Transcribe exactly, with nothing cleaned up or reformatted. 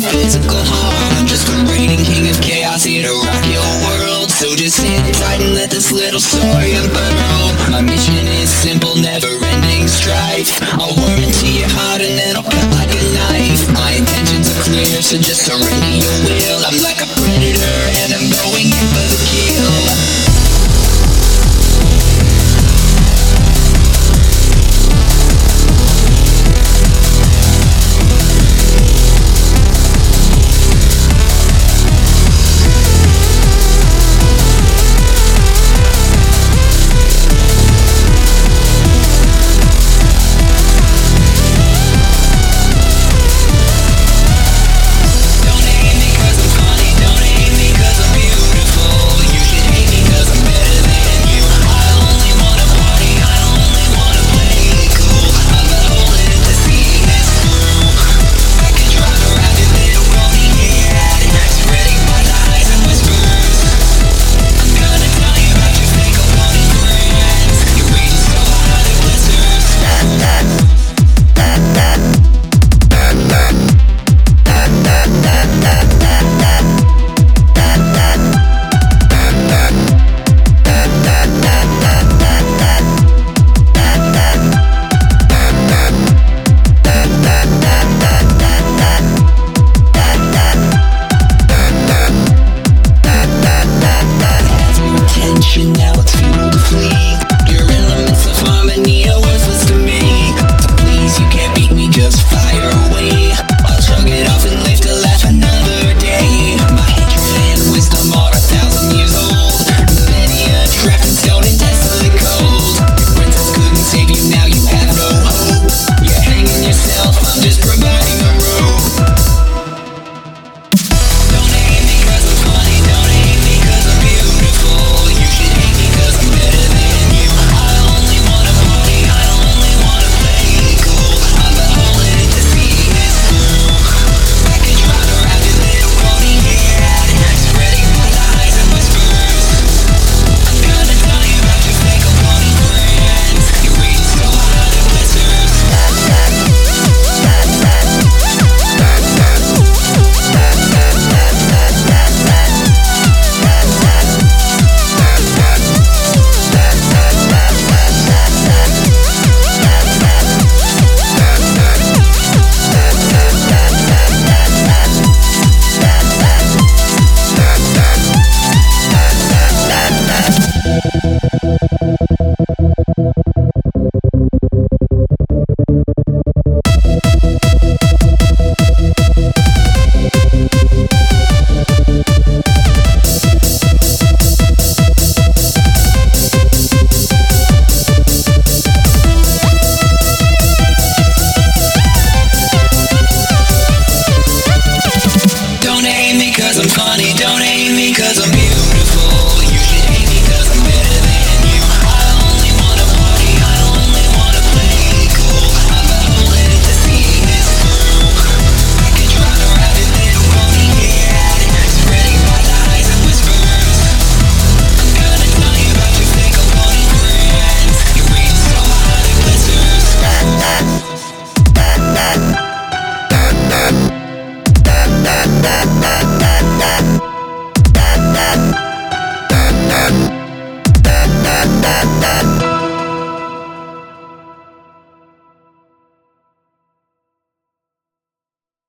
physical harm. I'm just a reigning king of chaos here to rock your world. So just sit tight and let this little story unfurl. My mission is simple, never-ending strife. I'll worm into your heart and then I'll cut like a knife. My intentions are clear, so just surrender your will. I'm like a predator,